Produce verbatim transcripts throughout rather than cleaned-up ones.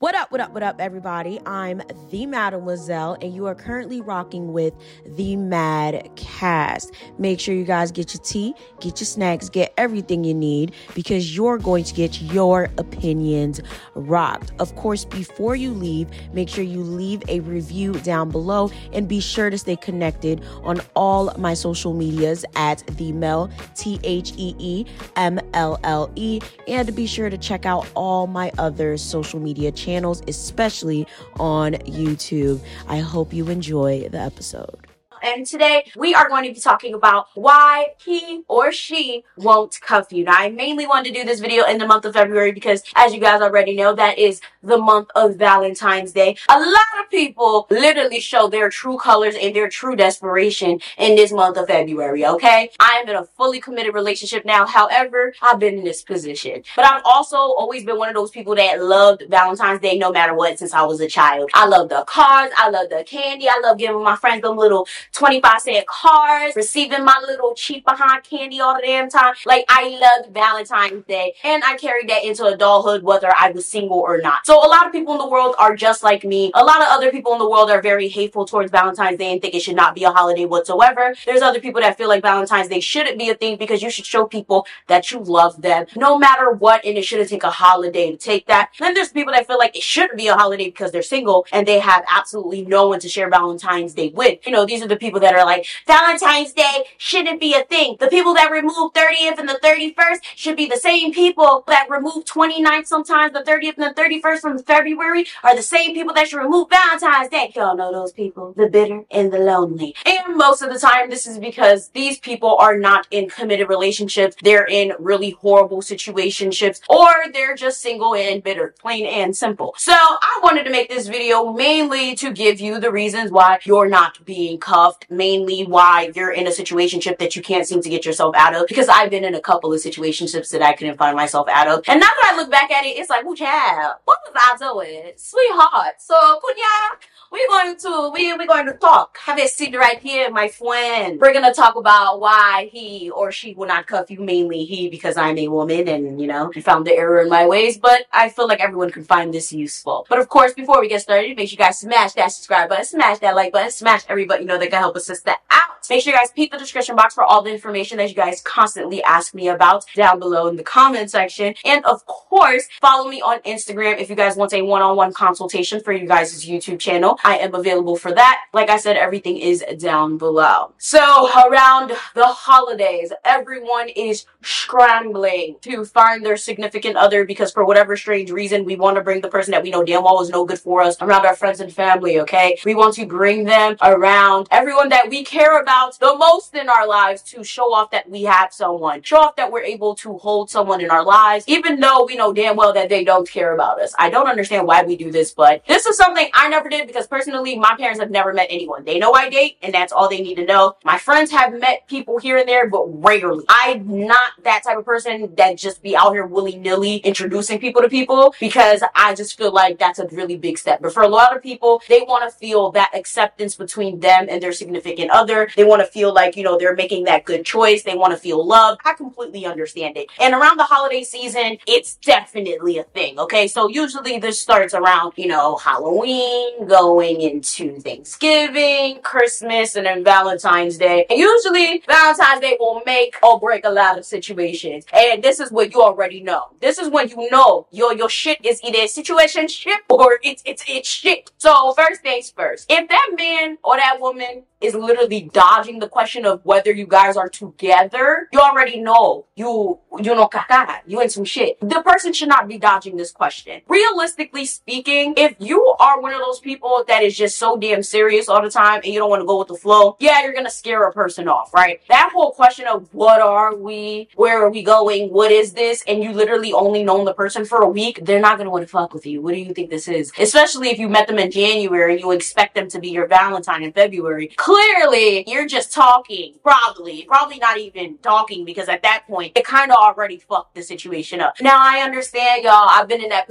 What up, what up, what up, everybody? I'm the Mademoiselle, and you are currently rocking with the Mad Cast. Make sure you guys get your tea, get your snacks, get everything you need, because you're going to get your opinions rocked. Of course, before you leave, make sure you leave a review down below, and be sure to stay connected on all my social medias at the Mel, T H E E M L L E, and be sure to check out all my other social media channels. channels, especially on YouTube. I hope you enjoy the episode. And today we are going to be talking about why he or she won't cuff you. Now, I mainly wanted to do this video in the month of February because, as you guys already know, that is the month of Valentine's Day. A lot of people literally show their true colors and their true desperation in this month of February, okay? I am in a fully committed relationship now. However, I've been in this position. But I've also always been one of those people that loved Valentine's Day no matter what since I was a child. I love the cards. I love the candy. I love giving my friends them little twenty-five cent cards, receiving my little cheap behind candy all the damn time. Like, I loved Valentine's Day, and I carried that into adulthood whether I was single or not. So a lot of people in the world are just like me. A lot of other people in the world are very hateful towards Valentine's Day and think it should not be a holiday whatsoever. There's other people that feel like Valentine's Day shouldn't be a thing because you should show people that you love them no matter what, and it shouldn't take a holiday to take that. Then there's people that feel like it shouldn't be a holiday because they're single and they have absolutely no one to share Valentine's Day with. You know, these are the people that are like, Valentine's Day shouldn't be a thing. The people that remove thirtieth and the thirty-first should be the same people that remove twenty-ninth, sometimes the thirtieth and the thirty-first from February are the same people that should remove Valentine's Day. Y'all know those people, the bitter and the lonely. And most of the time, this is because these people are not in committed relationships. They're in really horrible situationships, or they're just single and bitter, plain and simple. So I wanted to make this video mainly to give you the reasons why you're not being cuffed, mainly why you're in a situationship that you can't seem to get yourself out of, because I've been in a couple of situationships that I couldn't find myself out of. And now that I look back at it, it's like, oh child, what was I doing? Sweetheart. So Kunya, we're going to we we're going to talk. Have a seat right here, my friend. We're gonna talk about why he or she will not cuff you, mainly he, because I'm a woman and, you know, I found the error in my ways, but I feel like everyone can find this useful. But of course, before we get started, make sure you guys smash that subscribe button, smash that like button, smash everybody you know that can help assist that out. Make sure you guys peep the description box for all the information that you guys constantly ask me about down below in the comment section. And of course, follow me on Instagram if you guys want a one-on-one consultation for you guys' YouTube channel. I am available for that. Like I said, everything is down below. So around the holidays, everyone is scrambling to find their significant other because for whatever strange reason, we want to bring the person that we know damn well is no good for us around our friends and family, okay? We want to bring them around everyone that we care about the most in our lives to show off that we have someone. Show off that we're able to hold someone in our lives, even though we know damn well that they don't care about us. I don't understand why we do this, but this is something I never did because personally, my parents have never met anyone. They know I date, and that's all they need to know. My friends have met people here and there, but rarely. I'm not that type of person that just be out here willy-nilly introducing people to people because I just feel like that's a really big step. But for a lot of people, they want to feel that acceptance between them and their significant other. They want to feel like, you know, they're making that good choice. They want to feel loved. I completely understand it. And around the holiday season, it's definitely a thing, okay? So usually this starts around, you know, Halloween, going into Thanksgiving, Christmas, and then Valentine's Day. And usually Valentine's Day will make or break a lot of situations. And this is what you already know. This is when you know your your shit is either situation shit or it's it's it's shit. So first things first. If that man or that woman is literally dodging the question of whether you guys are together, you already know you you know caca, you in some shit. The person should not be dodging this question. Realistically speaking, if you are one of those people that is just so damn serious all the time and you don't want to go with the flow, yeah, you're gonna scare a person off, right? That whole question of what are we, where are we going, what is this, and you literally only known the person for a week, they're not gonna want to fuck with you. What do you think this is? Especially if you met them in January and you expect them to be your Valentine in February. Clearly, you're just talking. Probably. Probably not even talking because at that point, it kind of already fucked the situation up. Now, I understand, y'all. I've been in that position too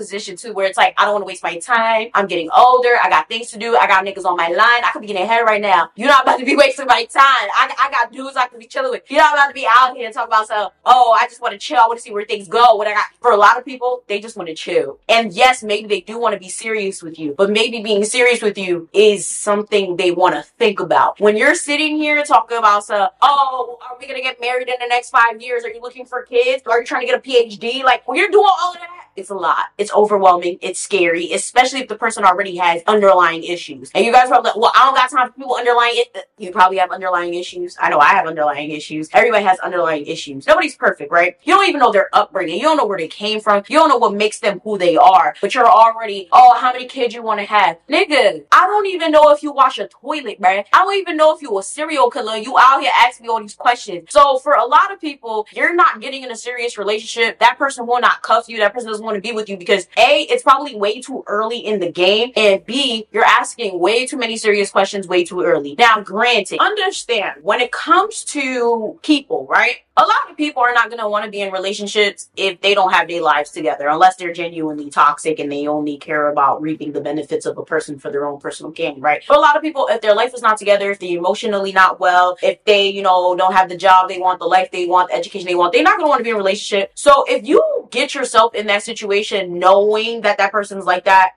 to where it's like, I don't want to waste my time. I'm getting older. I got things to do. I got niggas on my line. I could be getting ahead right now. You're not about to be wasting my time. I, I got dudes I could be chilling with. You're not about to be out here and talk about stuff. Oh, I just want to chill. I want to see where things go. What I got. For a lot of people, they just want to chill. And yes, maybe they do want to be serious with you, but maybe being serious with you is something they want to think about. When you're sitting here talking about stuff, oh, are we going to get married in the next five years? Are you looking for kids? Are you trying to get a P H D? Like, when you're doing all of that, it's a lot. It's overwhelming. It's scary, especially if the person already has underlying issues. And you guys are probably like, well, I don't got time for people underlying it. You probably have underlying issues. I know I have underlying issues. Everybody has underlying issues. Nobody's perfect, right? You don't even know their upbringing. You don't know where they came from. You don't know what makes them who they are. But you're already, oh, how many kids you want to have? Nigga, I don't even know if you wash a toilet, man. I don't even know if you a serial killer. You out here asking me all these questions. So for a lot of people, you're not getting in a serious relationship. That person will not cuff you. That person doesn't want to be with you because A, it's probably way too early in the game, and B, you're asking way too many serious questions way too early. Now, granted, understand, when it comes to people, right? A lot of people are not going to want to be in relationships if they don't have their lives together, unless they're genuinely toxic and they only care about reaping the benefits of a person for their own personal gain, right? But a lot of people, if their life is not together, if they're emotionally not well, if they, you know, don't have the job they want, the life they want, the education they want, they're not going to want to be in a relationship. So if you get yourself in that situation knowing that that person's like that,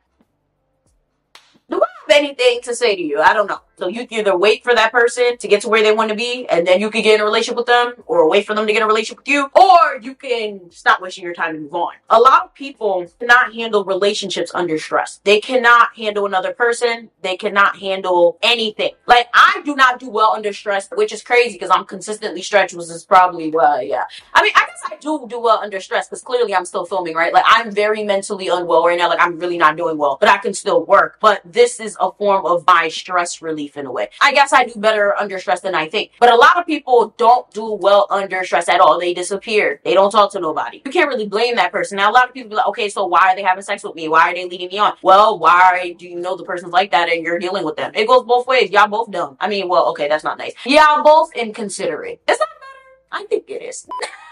do I have anything to say to you? I don't know. So you can either wait for that person to get to where they want to be, and then you can get in a relationship with them, or wait for them to get in a relationship with you, or you can stop wasting your time and move on. A lot of people cannot handle relationships under stress. They cannot handle another person. They cannot handle anything. Like, I do not do well under stress, which is crazy because I'm consistently stretched, which is probably, well, yeah. I mean, I guess I do do well under stress because clearly I'm still filming, right? Like, I'm very mentally unwell right now. Like, I'm really not doing well, but I can still work. But this is a form of my stress relief in a way. I guess I do better under stress than I think. But a lot of people don't do well under stress at all. They disappear. They don't talk to nobody. You can't really blame that person. Now, a lot of people be like, okay, so why are they having sex with me? Why are they leading me on? Well, why do you know the person's like that and you're dealing with them? It goes both ways. Y'all both dumb. I mean, well, okay, that's not nice. Y'all both inconsiderate. Is that better? I think it is.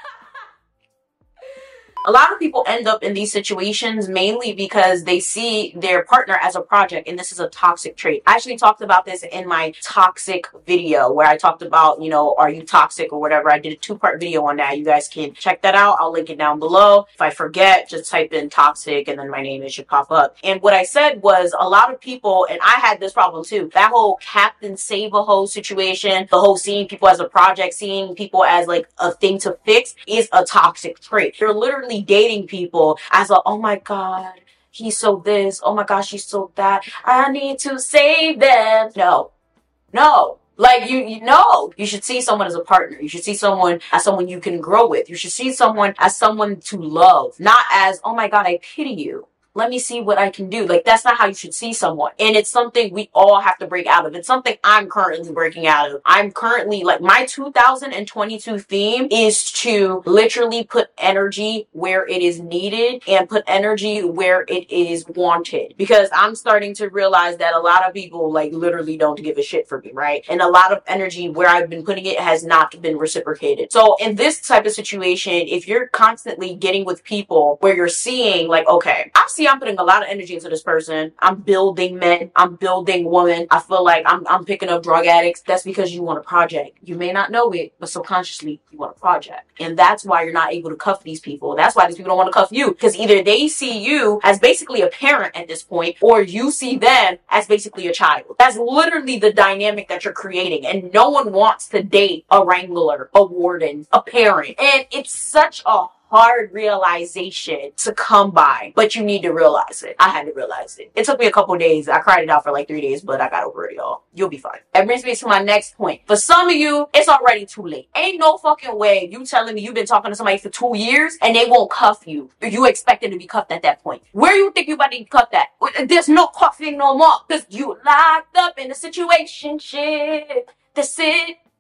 A lot of people end up in these situations mainly because they see their partner as a project, and this is a toxic trait. I actually talked about this in my toxic video where I talked about, you know, are you toxic or whatever. I did a two-part video on that. You guys can check that out. I'll link it down below. If I forget, just type in toxic and then my name, it should pop up. And what I said was a lot of people, and I had this problem too, that whole Captain Save-A-Ho situation, the whole seeing people as a project, seeing people as like a thing to fix is a toxic trait. You're literally dating people as a, oh my god, he's so this, oh my gosh, she's so that, I need to save them. No, no. Like, you, you know, you should see someone as a partner. You should see someone as someone you can grow with. You should see someone as someone to love, not as, oh my god, I pity you. Let me see what I can do. Like, that's not how you should see someone. And it's something we all have to break out of. It's something I'm currently breaking out of. I'm currently, like, my two thousand twenty-two theme is to literally put energy where it is needed and put energy where it is wanted. Because I'm starting to realize that a lot of people, like, literally don't give a shit for me, right? And a lot of energy where I've been putting it has not been reciprocated. So in this type of situation, if you're constantly getting with people where you're seeing, like, okay, I've seen I'm putting a lot of energy into this person. I'm building men. I'm building women. I feel like I'm, I'm picking up drug addicts. That's because you want a project. You may not know it, but subconsciously you want a project. And that's why you're not able to cuff these people. That's why these people don't want to cuff you. Because either they see you as basically a parent at this point, or you see them as basically a child. That's literally the dynamic that you're creating. And no one wants to date a wrangler, a warden, a parent. And it's such a hard realization to come by, but you need to realize it. I had to realize it. It took me a couple days. I cried it out for like three days, but I got over it, y'all. You'll be fine. That brings me to my next point. For some of you, it's already too late. Ain't no fucking way you telling me you've been talking to somebody for two years and they won't cuff you. You expect them to be cuffed at that point. Where you think you about to be cuffed at? There's no cuffing no more because you locked up in a situation shit. That's it.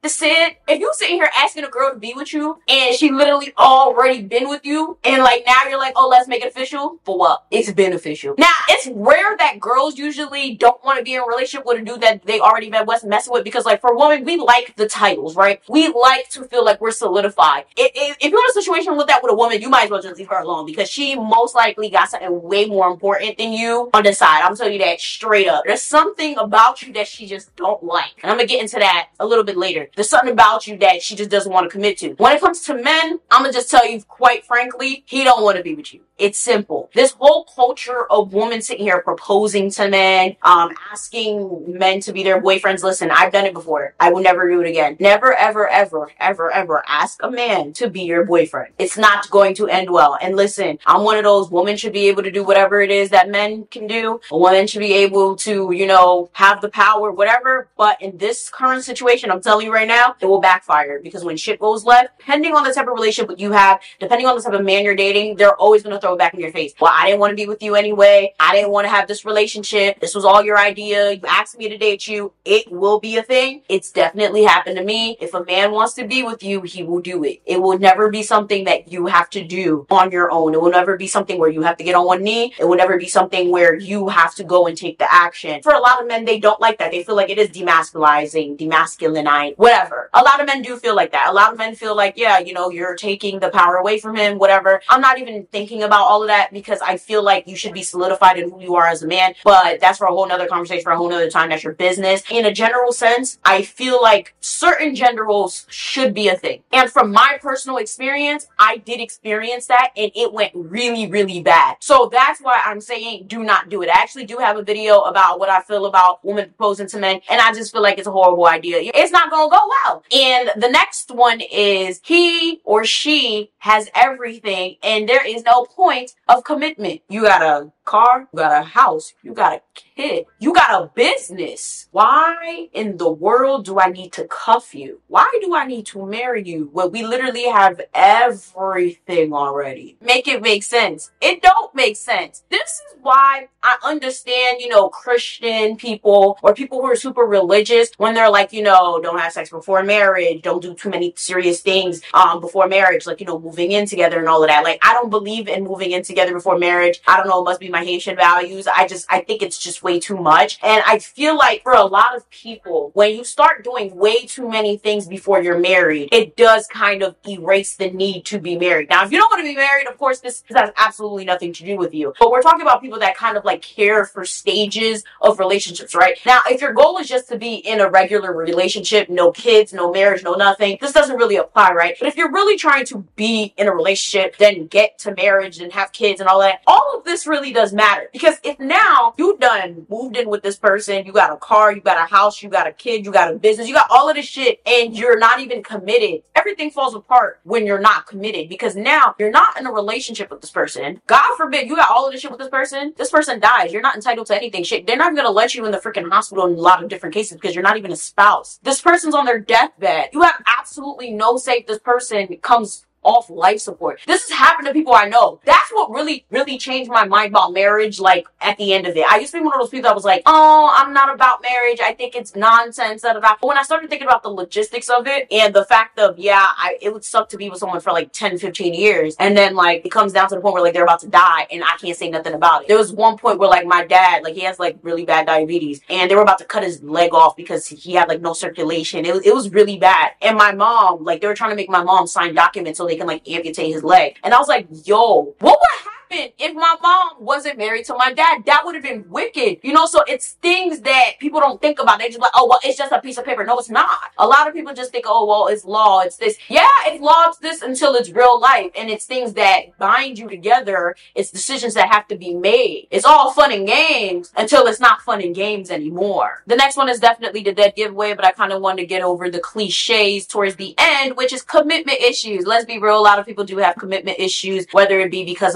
That's it. If you sitting here asking a girl to be with you and she literally already been with you and like now you're like, oh, let's make it official. For what? It's beneficial. Now, it's rare that girls usually don't want to be in a relationship with a dude that they already been messing with because like for women, we like the titles, right? We like to feel like we're solidified. If, if, if you're in a situation with that with a woman, you might as well just leave her alone because she most likely got something way more important than you on the side. I'm telling you that straight up. There's something about you that she just don't like. And I'm going to get into that a little bit later. There's something about you that she just doesn't want to commit to. When it comes to men, I'm going to just tell you quite frankly, he don't want to be with you. It's simple. This whole culture of women sitting here proposing to men, um, asking men to be their boyfriends. Listen, I've done it before. I will never do it again. Never, ever, ever, ever, ever ask a man to be your boyfriend. It's not going to end well. And listen, I'm one of those women should be able to do whatever it is that men can do. A woman should be able to, you know, have the power, whatever. But in this current situation, I'm telling you right now, it will backfire because when shit goes left, depending on the type of relationship you have, depending on the type of man you're dating, they're always going to throw it back in your face. Well, I didn't want to be with you anyway. I didn't want to have this relationship. This was all your idea. You asked me to date you. It will be a thing. It's definitely happened to me. If a man wants to be with you, he will do it. It will never be something that you have to do on your own. It will never be something where you have to get on one knee. It will never be something where you have to go and take the action. For a lot of men, they don't like that. They feel like it is demasculizing, demasculinizing, whatever. A lot of men do feel like that. A lot of men feel like, yeah, you know, you're taking the power away from him, whatever. I'm not even thinking about all of that because I feel like you should be solidified in who you are as a man, but that's for a whole nother conversation for a whole nother time. That's your business. In a general sense, I feel like certain gender roles should be a thing. And from my personal experience, I did experience that and it went really, really bad. So that's why I'm saying do not do it. I actually do have a video about what I feel about women proposing to men, and I just feel like it's a horrible idea. It's not gonna go well. And the next one is he or she has everything and there is no point of commitment. You got a car, you got a house, you got a kid, you got a business. Why in the world do I need to cuff you? Why do I need to marry you when we literally have everything already? Make it make sense. It don't make sense. This is why I understand, you know, Christian people or people who are super religious when they're like, you know, don't have sex before marriage, don't do too many serious things um before marriage, like, you know, moving in together and all of that. Like, I don't believe in moving in together before marriage. I don't know, it must be my Haitian values. I just, I think it's just way too much. And I feel like for a lot of people, when you start doing way too many things before you're married, it does kind of erase the need to be married. Now, if you don't want to be married, of course, this, this has absolutely nothing to do with you. But we're talking about people that kind of like care for stages of relationships, right? Now, if your goal is just to be in a regular relationship, no kids, no marriage, no nothing, this doesn't really apply, right? But if you're really trying to be in a relationship, then get to marriage and have kids and all that, all of this really does matter. Because if now you done moved in with this person, you got a car, you got a house, you got a kid, you got a business, you got all of this shit, and you're not even committed, everything falls apart when you're not committed. Because now you're not in a relationship with this person. God forbid you got all of this shit with this person, this person dies, you're not entitled to anything. Shit, they're not even gonna let you in the freaking hospital in a lot of different cases because you're not even a spouse. This person's on their deathbed. You have absolutely no say if this person comes off life support. This has happened to people I know. That's what really, really changed my mind about marriage, like, at the end of it. I used to be one of those people that was like, oh, I'm not about marriage. I think it's nonsense. Da, da, da. But when I started thinking about the logistics of it and the fact of, yeah, I, it would suck to be with someone for like ten, fifteen years. And then, like, it comes down to the point where, like, they're about to die and I can't say nothing about it. There was one point where, like, my dad, like, he has, like, really bad diabetes and they were about to cut his leg off because he had, like, no circulation. It, it was really bad. And my mom, like, they were trying to make my mom sign documents so they can, like, amputate his leg. And I was like, yo, what would happen if my mom wasn't married to my dad? That would have been wicked. You know, so it's things that people don't think about. They just like, oh, well, it's just a piece of paper. No, it's not. A lot of people just think, oh, well, it's law. It's this. Yeah, it's law. It's this until it's real life. And it's things that bind you together. It's decisions that have to be made. It's all fun and games until it's not fun and games anymore. The next one is definitely the dead giveaway, but I kind of wanted to get over the cliches towards the end, which is commitment issues. Let's be real. A lot of people do have commitment issues, whether it be because of their parents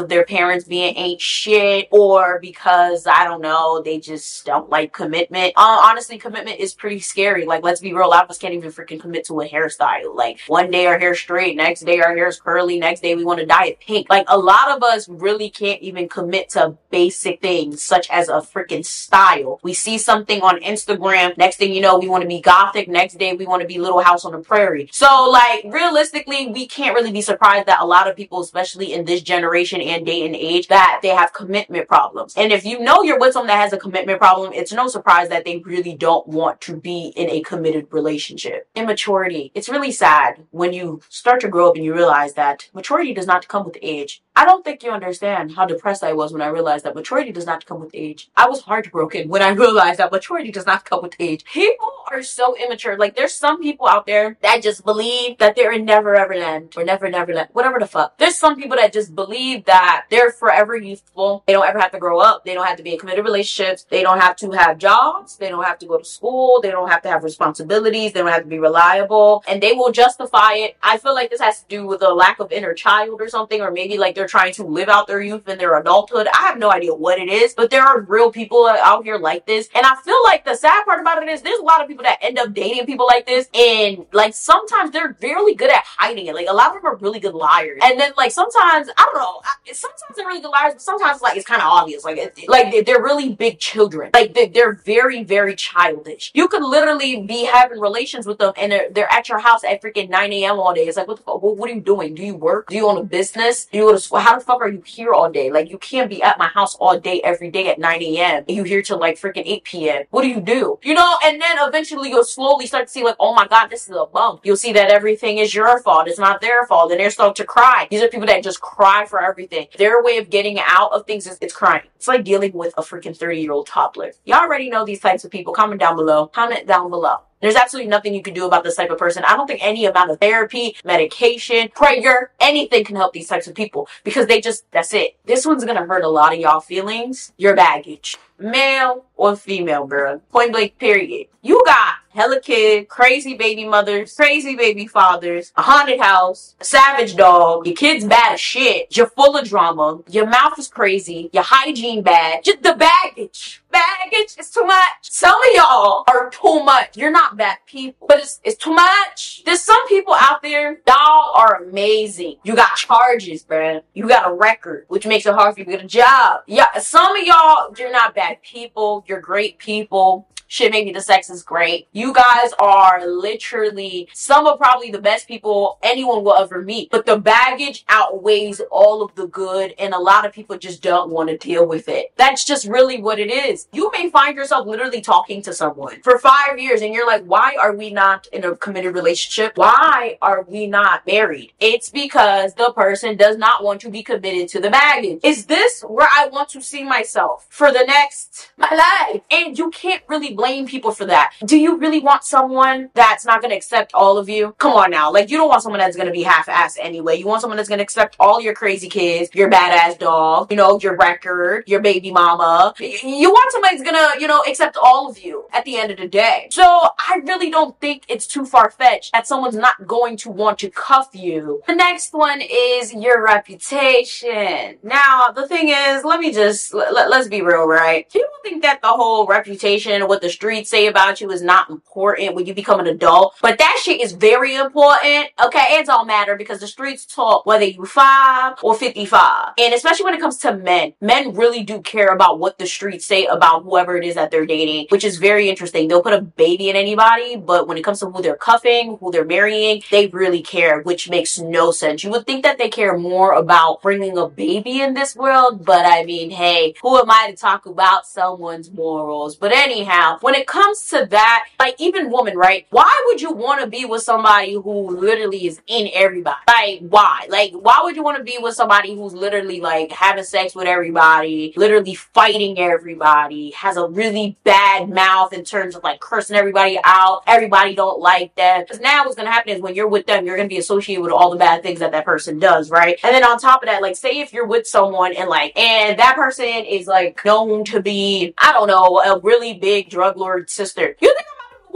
parents being ain't shit, or because, I don't know, they just don't like commitment. Uh, honestly, commitment is pretty scary. Like, let's be real, a lot of us can't even freaking commit to a hairstyle. Like, one day our hair's straight, next day our hair's curly, next day we want to dye it pink. Like, a lot of us really can't even commit to basic things such as a freaking style. We see something on Instagram, next thing you know, we want to be gothic, next day we want to be Little House on the Prairie. So, like, realistically, we can't really be surprised that a lot of people, especially in this generation and day and age, that they have commitment problems. And if you know you're with someone that has a commitment problem, it's no surprise that they really don't want to be in a committed relationship. Immaturity. It's really sad when you start to grow up and you realize that maturity does not come with age. I don't think you understand how depressed I was when I realized that maturity does not come with age. I was heartbroken when I realized that maturity does not come with age. People are so immature. Like, there's some people out there that just believe that they're in Never Ever Land or Never Never Land, whatever the fuck. There's some people that just believe that they're forever youthful. They don't ever have to grow up. They don't have to be in committed relationships. They don't have to have jobs. They don't have to go to school. They don't have to have responsibilities. They don't have to be reliable. And they will justify it. I feel like this has to do with a lack of inner child or something, or maybe like they're trying to live out their youth in their adulthood. I have no idea what it is, but there are real people out here like this. And I feel like the sad part about it is there's a lot of people that end up dating people like this, and like sometimes they're really good at hiding it. Like, a lot of them are really good liars. And then like sometimes, I don't know, sometimes they're really good liars, but sometimes like it's kind of obvious. Like, it, like they're really big children. Like, they're, they're very, very childish. You could literally be having relations with them and they're, they're at your house at freaking nine a m all day. It's like, what the fuck? What, what are you doing? Do you work? Do you own a business? Do you go to school? How the fuck are you here all day? Like, you can't be at my house all day, every day at nine a m and you here till like freaking eight p m What do you do? You know, and then eventually you'll slowly start to see like, oh my God, this is a bump. You'll see that everything is your fault. It's not their fault. And they're starting to cry. These are people that just cry for everything. Their way of getting out of things is it's crying. It's like dealing with a freaking thirty year old toddler. Y'all already know these types of people. Comment down below. Comment down below. There's absolutely nothing you can do about this type of person. I don't think any amount of therapy, medication, prayer, anything can help these types of people, because they just, that's it. This one's gonna hurt a lot of y'all feelings. Your baggage. Male or female, girl. Point blank, period. You got hella kids, crazy baby mothers, crazy baby fathers, a haunted house, a savage dog, your kid's bad as shit, you're full of drama, your mouth is crazy, your hygiene bad, just the baggage. Baggage is too much. Some of y'all are too much. You're not bad people, but it's, it's too much. There's some people out there, y'all are amazing. You got charges, bruh. You got a record, which makes it hard for you to get a job. Yeah, some of y'all, you're not bad people. You're great people. Shit, maybe the sex is great. You guys are literally some of probably the best people anyone will ever meet. But the baggage outweighs all of the good, and a lot of people just don't want to deal with it. That's just really what it is. You may find yourself literally talking to someone for five years and you're like, why are we not in a committed relationship? Why are we not married? It's because the person does not want to be committed to the baggage. Is this where I want to see myself for the next my life? And you can't really blame people for that. Do you really want someone that's not going to accept all of you? Come on now. Like, you don't want someone that's going to be half-assed anyway. You want someone that's going to accept all your crazy kids, your badass dog, you know, your record, your baby mama. You want somebody that's going to, you know, accept all of you at the end of the day. So I really don't think it's too far-fetched that someone's not going to want to cuff you. The next one is your reputation. Now, the thing is, let me just, let, let's be real, right? People think that the whole reputation, what the streets say about you, is not important when you become an adult, but that shit is very important. Okay, it don't matter, because the streets talk whether you five or fifty-five. And especially when it comes to men, men really do care about what the streets say about whoever it is that they're dating, which is very interesting. They'll put a baby in anybody, but when it comes to who they're cuffing, who they're marrying, they really care, which makes no sense. You would think that they care more about bringing a baby in this world, but I mean, hey, who am I to talk about someone's morals? But anyhow, when it comes to that, like, even woman, right? Why would you want to be with somebody who literally is in everybody? Like, why? Like, why would you want to be with somebody who's literally like having sex with everybody, literally fighting everybody, has a really bad mouth in terms of like cursing everybody out? Everybody don't like that. Because now what's going to happen is when you're with them, you're going to be associated with all the bad things that that person does, right? And then on top of that, like, say if you're with someone and like, and that person is like known to be, I don't know, a really big drug lord sister. You think about what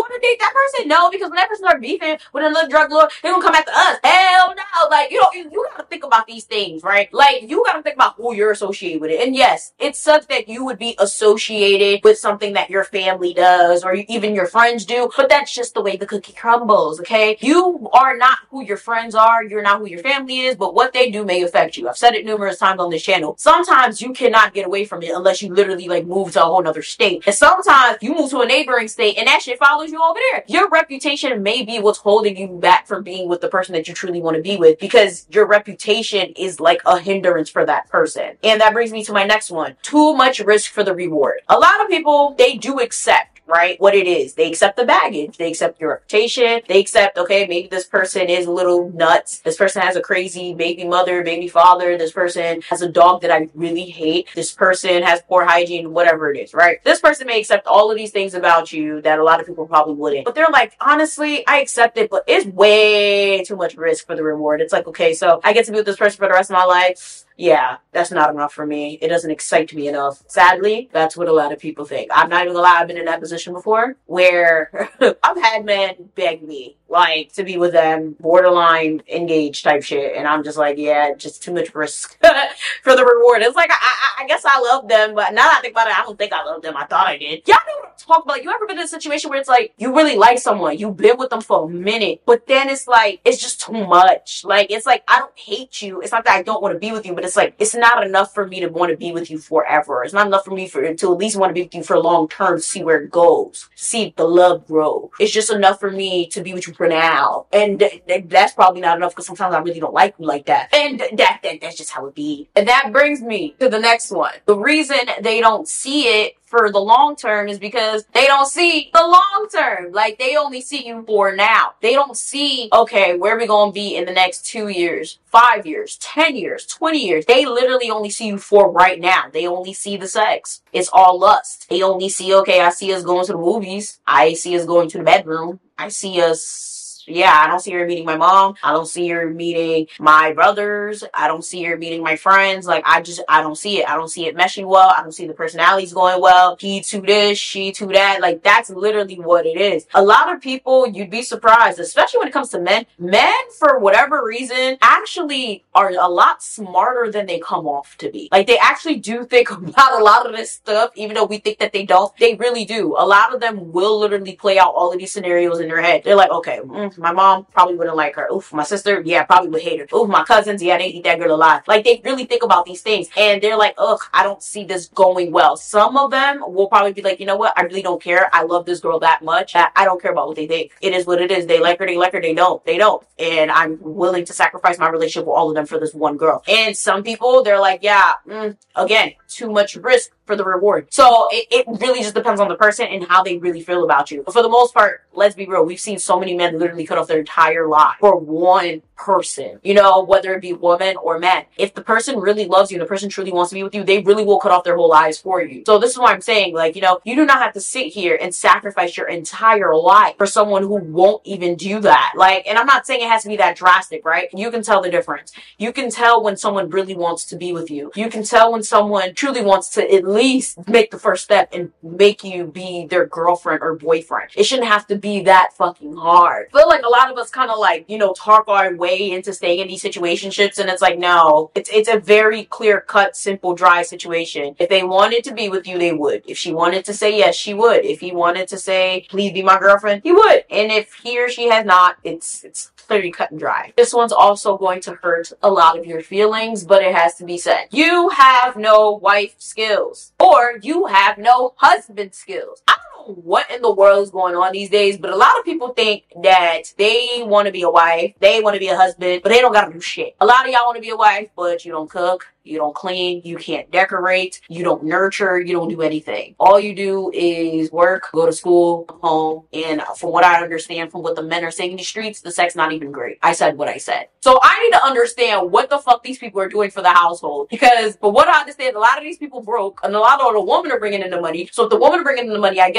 want to date that person? No, because when that person start beefing with another drug lord, they're gonna come after us. Hell no. Like, you know, you, you gotta think about these things, right? Like, you gotta think about who you're associated with it. And yes, it sucks that you would be associated with something that your family does or even your friends do, but that's just the way the cookie crumbles, okay? You are not who your friends are, you're not who your family is, but what they do may affect you. I've said it numerous times on this channel. Sometimes you cannot get away from it unless you literally like move to a whole nother state. And sometimes you move to a neighboring state and that shit follows you over there. Your reputation may be what's holding you back from being with the person that you truly want to be with, because your reputation is like a hindrance for that person. And that brings me to my next one. Too much risk for the reward. A lot of people, they do accept, right, what it is. They accept the baggage. They accept your reputation. They accept, okay, maybe this person is a little nuts. This person has a crazy baby mother, baby father. This person has a dog that I really hate. This person has poor hygiene, whatever it is, right? This person may accept all of these things about you that a lot of people probably wouldn't. But they're like, honestly, I accept it, but it's way too much risk for the reward. It's like, okay, so I get to be with this person for the rest of my life. Yeah, that's not enough for me. It doesn't excite me enough. Sadly, that's what a lot of people think. I'm not even gonna lie, I've been in that position before where I've had men beg me, like, to be with them, borderline engaged type shit. And I'm just like, yeah, just too much risk for the reward. It's like, I, I, I guess I love them, but now that I think about it, I don't think I love them. I thought I did. Y'all know what I'm talking about. You ever been in a situation where it's like, you really like someone, you've been with them for a minute, but then it's like, it's just too much. Like, it's like, I don't hate you. It's not that I don't want to be with you, but it's like, it's not enough for me to want to be with you forever. It's not enough for me for to at least want to be with you for long term, to see where it goes, to see the love grow. It's just enough for me to be with you for now. And th th that's probably not enough, because sometimes I really don't like you like that. And that, that that's just how it be. And that brings me to the next one. The reason they don't see it for the long term is because they don't see the long term. Like, they only see you for now. They don't see, okay, where are we going to be in the next two years, five years, ten years, twenty years. They literally only see you for right now. They only see the sex. It's all lust. They only see, okay, I see us going to the movies. I see us going to the bedroom. I see us... Yeah, I don't see her meeting my mom. I don't see her meeting my brothers. I don't see her meeting my friends. Like, I just, I don't see it. I don't see it meshing well. I don't see the personalities going well. He to this, she to that. Like, that's literally what it is. A lot of people, you'd be surprised, especially when it comes to men. Men, for whatever reason, actually are a lot smarter than they come off to be. Like, they actually do think about a lot of this stuff, even though we think that they don't. They really do. A lot of them will literally play out all of these scenarios in their head. They're like, okay, mm, my mom probably wouldn't like her. Oof, my sister, yeah, probably would hate her. Oof, my cousins, yeah, they eat that girl alive. Like, they really think about these things, and they're like, ugh, I don't see this going well. Some of them will probably be like, you know what, I really don't care. I love this girl that much. I, I don't care about what they think. It is what it is. They like her, they like her, they don't. They don't. And I'm willing to sacrifice my relationship with all of them for this one girl. And some people, they're like, yeah, mm, again, too much risk for the reward. So it, it really just depends on the person and how they really feel about you. But for the most part, let's be real, we've seen so many men literally cut off their entire life for one person, you know, whether it be woman or man. If the person really loves you and the person truly wants to be with you, they really will cut off their whole lives for you. So this is why I'm saying, like, you know, you do not have to sit here and sacrifice your entire life for someone who won't even do that. Like, and I'm not saying it has to be that drastic, right? You can tell the difference. You can tell when someone really wants to be with you. You can tell when someone truly wants to at least make the first step and make you be their girlfriend or boyfriend. It shouldn't have to be that fucking hard. I feel like a lot of us kind of like, you know, talk our way into staying in these situationships, and it's like, no, it's it's a very clear cut, simple, dry situation. If they wanted to be with you, they would. If she wanted to say yes, she would. If he wanted to say, please be my girlfriend, he would. And if he or she has not, it's it's clearly cut and dry. This one's also going to hurt a lot of your feelings, but it has to be said. You have no wife skills, or you have no husband skills. I don't know what in the world is going on these days, but a lot of people think that they want to be a wife, they want to be a husband, but they don't gotta do shit. A lot of y'all want to be a wife, but you don't cook, you don't clean, you can't decorate, you don't nurture, you don't do anything. All you do is work, go to school, come home, and from what I understand from what the men are saying in the streets, the sex not even great. I said what I said. So I need to understand what the fuck these people are doing for the household, because for what I understand, a lot of these people broke, and a lot of the women are bringing in the money. So if the woman are bringing in the money, I guess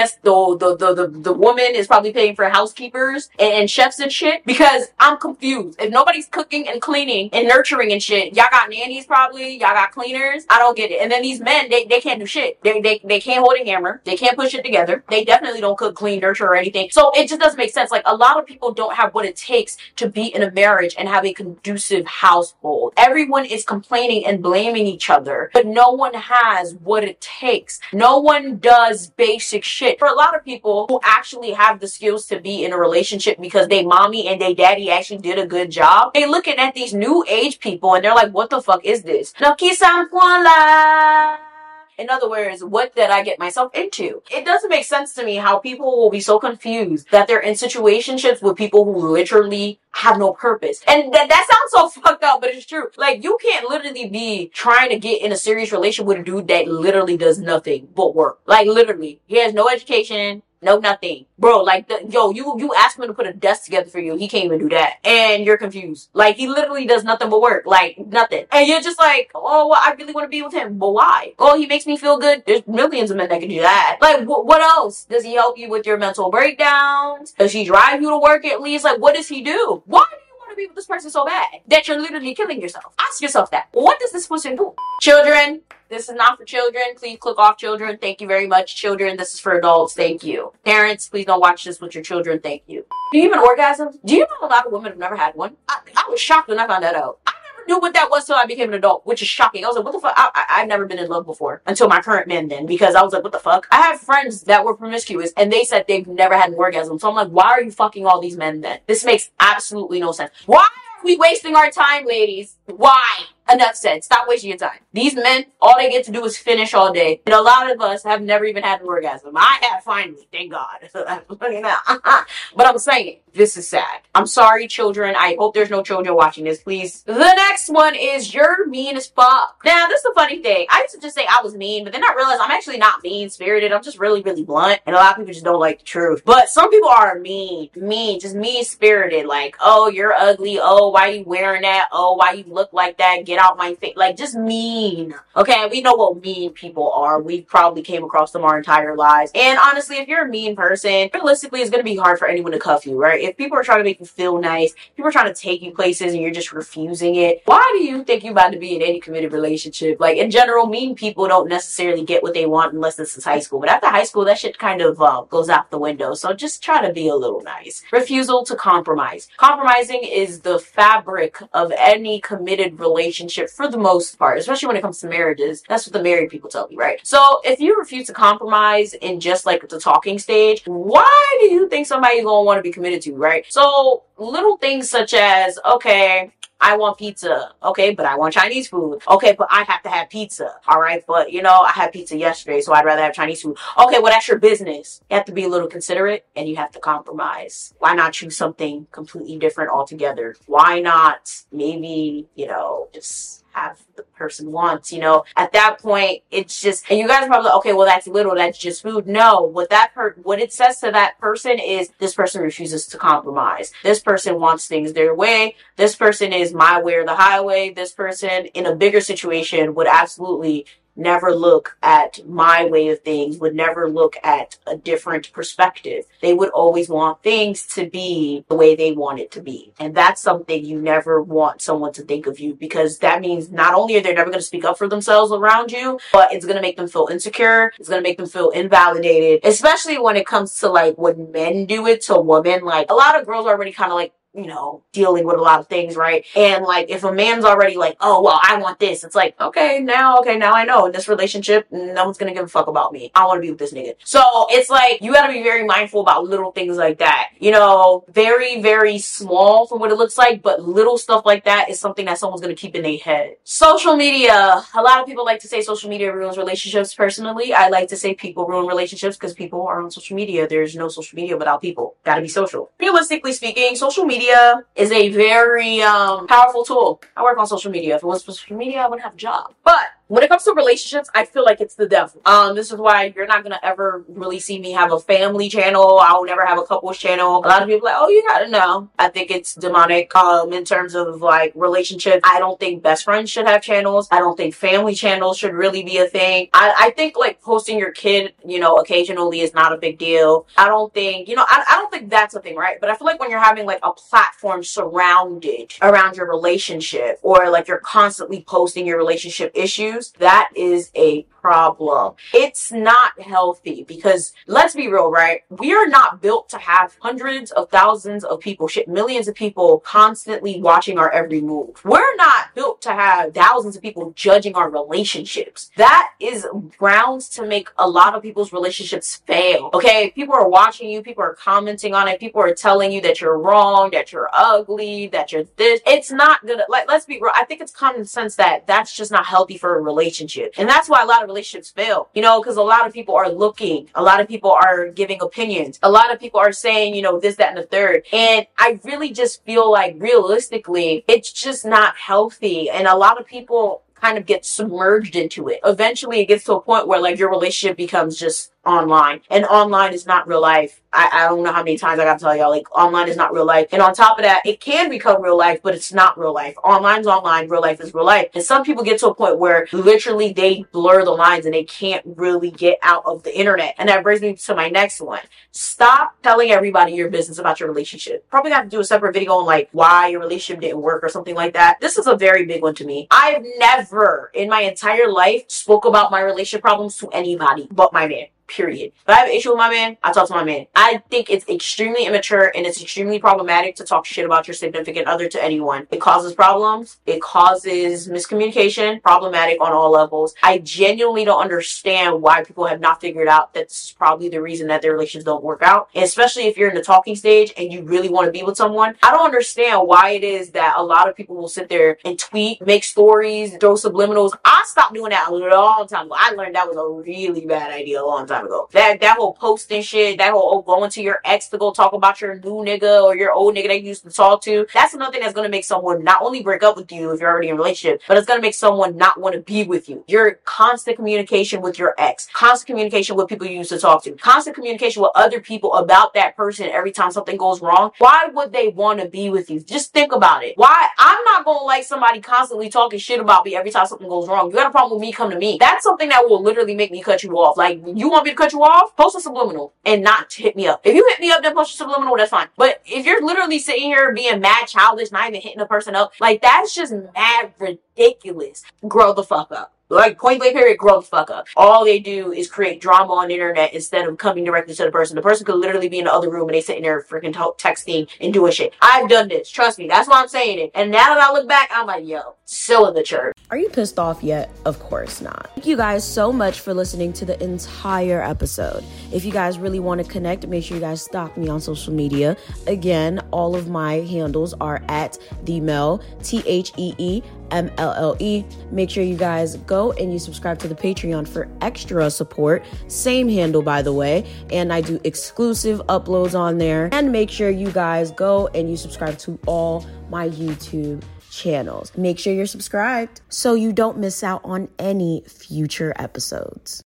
guess the the the the, the woman is probably paying for housekeepers and, and chefs and shit, because I'm confused. If nobody's cooking and cleaning and nurturing and shit, y'all got nannies probably, y'all got cleaners. I don't get it. And then these men, they, they can't do shit. They, they they can't hold a hammer. They can't push it together. They definitely don't cook, clean, nurture, or anything. So it just doesn't make sense. Like, a lot of people don't have what it takes to be in a marriage and have a conducive household. Everyone is complaining and blaming each other, but no one has what it takes. No one does basic shit. For a lot of people who actually have the skills to be in a relationship because they mommy and they daddy actually did a good job, they looking at these new age people and they're like, what the fuck is this? In other words, what did I get myself into? It doesn't make sense to me how people will be so confused that they're in situationships with people who literally have no purpose. And that, that sounds so fucked up, but it's true. Like, you can't literally be trying to get in a serious relationship with a dude that literally does nothing but work. Like, literally. He has no education. No, nothing. Bro, like, the, yo, you, you ask him to put a desk together for you. He can't even do that. And you're confused. Like, he literally does nothing but work. Like, nothing. And you're just like, oh, well, I really want to be with him. But why? Oh, he makes me feel good. There's millions of men that can do that. Like, wh- what else? Does he help you with your mental breakdowns? Does he drive you to work at least? Like, what does he do? Why do you want to be with this person so bad that you're literally killing yourself? Ask yourself that. What does this person do? Children. This is not for children. Please click off children. Thank you very much. Children, this is for adults. Thank you. Parents, please don't watch this with your children. Thank you. Do you even orgasm? Do you know a lot of women have never had one? I, I was shocked when I found that out. I never knew what that was till I became an adult, which is shocking. I was like, what the fuck? I, I, I've never been in love before until my current man then, because I was like, what the fuck? I have friends that were promiscuous and they said they've never had an orgasm. So I'm like, why are you fucking all these men then? This makes absolutely no sense. Why are we wasting our time, ladies? Why? Enough said. Stop wasting your time. These men, all they get to do is finish all day. And a lot of us have never even had an orgasm. I have finally, thank God. But I'm saying, this is sad. I'm sorry, children. I hope there's no children watching this, please. The next one is, you're mean as fuck. Now, this is the funny thing. I used to just say I was mean, but then I realized I'm actually not mean-spirited. I'm just really, really blunt. And a lot of people just don't like the truth. But some people are mean. Mean. Just mean-spirited. Like, oh, you're ugly. Oh, why are you wearing that? Oh, why you look like that? Get out my face. Like, just mean. Okay, we know what mean people are. We probably came across them our entire lives. And honestly, if you're a mean person, realistically, it's going to be hard for anyone to cuff you, right? If people are trying to make you feel nice, people are trying to take you places and you're just refusing it, why do you think you're about to be in any committed relationship? Like, in general, mean people don't necessarily get what they want unless this is high school. But after high school, that shit kind of uh, goes out the window. So just try to be a little nice. Refusal to compromise. Compromising is the fabric of any committed relationship for the most part, especially when it comes to marriages. That's what the married people tell me, right? So if you refuse to compromise in just like the talking stage, why do you think somebody's gonna want to be committed to, right? So little things such as, okay, I want pizza. Okay, but I want Chinese food. Okay, but I have to have pizza. All right, but you know, I had pizza yesterday, so I'd rather have Chinese food. Okay, well, that's your business. You have to be a little considerate and you have to compromise. Why not choose something completely different altogether? Why not maybe, you know, just have the person wants, you know? At that point, it's just, and you guys are probably like, okay, well, that's little, that's just food. No, what that per, what it says to that person is, this person refuses to compromise. This person wants things their way. This person is my way or the highway. This person in a bigger situation would absolutely never look at my way of things, would never look at a different perspective. They would always want things to be the way they want it to be. And that's something you never want someone to think of you, because that means not only are they never going to speak up for themselves around you, but it's going to make them feel insecure. It's going to make them feel invalidated, especially when it comes to like when men do it to women. Like, a lot of girls are already kind of like, you know, dealing with a lot of things, right? And like, if a man's already like, oh, well, I want this, it's like, okay, now, okay, now I know in this relationship, no one's gonna give a fuck about me. I want to be with this nigga. So it's like, you gotta be very mindful about little things like that. You know, very, very small from what it looks like, but little stuff like that is something that someone's gonna keep in their head. Social media. A lot of people like to say social media ruins relationships. Personally, I like to say people ruin relationships because people are on social media. There's no social media without people. Gotta be social. Realistically speaking, social media Media is a very um, powerful tool. I work on social media. If it wasn't for social media, I wouldn't have a job. But When it comes to relationships, I feel like it's the devil. Um, this is why you're not gonna ever really see me have a family channel. I'll never have a couples channel. A lot of people are like, oh, you gotta know. I think it's demonic. Um, in terms of like relationships, I don't think best friends should have channels. I don't think family channels should really be a thing. I, I think like posting your kid, you know, occasionally is not a big deal. I don't think, you know, I, I don't think that's a thing, right? But I feel like when you're having like a platform surrounded around your relationship, or like you're constantly posting your relationship issues, that is a problem. It's not healthy, because let's be real, right? We are not built to have hundreds of thousands of people, shit, millions of people constantly watching our every move. We're not built to have thousands of people judging our relationships. That is grounds to make a lot of people's relationships fail. Okay, people are watching you, people are commenting on it, people are telling you that you're wrong, that you're ugly, that you're this. It's not gonna, like, let's be real. I think it's common sense that that's just not healthy for a relationship. And that's why a lot of relationships fail, you know, because a lot of people are looking, a lot of people are giving opinions, a lot of people are saying, you know, this, that, and the third. And I really just feel like realistically, it's just not healthy. And a lot of people kind of get submerged into it. Eventually it gets to a point where like your relationship becomes just online, and online is not real life. I, I don't know how many times I gotta tell y'all, like, online is not real life. And on top of that, it can become real life, but it's not real life. Online's online, real life is real life. And some people get to a point where literally they blur the lines and they can't really get out of the internet. And that brings me to my next one. Stop telling everybody your business about your relationship. Probably got to do a separate video on like why your relationship didn't work or something like that. This is a very big one to me. I've never in my entire life spoke about my relationship problems to anybody but my man. Period. If I have an issue with my man, I talk to my man. I think it's extremely immature and it's extremely problematic to talk shit about your significant other to anyone. It causes problems. It causes miscommunication. Problematic on all levels. I genuinely don't understand why people have not figured out that this is probably the reason that their relations don't work out. And especially if you're in the talking stage and you really want to be with someone. I don't understand why it is that a lot of people will sit there and tweet, make stories, throw subliminals. I stopped doing that a long time ago. I learned that was a really bad idea a long time ago. That that whole posting shit, that whole oh, going to your ex to go talk about your new nigga or your old nigga that you used to talk to, that's another thing that's going to make someone not only break up with you if you're already in a relationship, but it's going to make someone not want to be with you. Your constant communication with your ex, constant communication with people you used to talk to, constant communication with other people about that person every time something goes wrong. Why would they want to be with you? Just think about it. Why? I'm not going to like somebody constantly talking shit about me every time something goes wrong. You got a problem with me, come to me. That's something that will literally make me cut you off. Like, you want me to cut you off? Post a subliminal and not hit me up. If you hit me up, then post a subliminal, that's fine. But if you're literally sitting here being mad childish, not even hitting a person up, like, that's just mad ridiculous. Grow the fuck up. Like, point blank period, grow the fuck up. All they do is create drama on the internet instead of coming directly to the person. The person could literally be in the other room and they sitting there freaking texting and doing shit. I've done this. Trust me. That's why I'm saying it. And now that I look back, I'm like, yo, still in the church. Are you pissed off yet? Of course not. Thank you guys so much for listening to the entire episode. If you guys really want to connect, make sure you guys stalk me on social media. Again, all of my handles are at TheeMelle, T H E E M L L E. Make sure you guys go and you subscribe to the Patreon for extra support. Same handle, by the way. And I do exclusive uploads on there. And make sure you guys go and you subscribe to all my YouTube channels. Make sure you're subscribed so you don't miss out on any future episodes.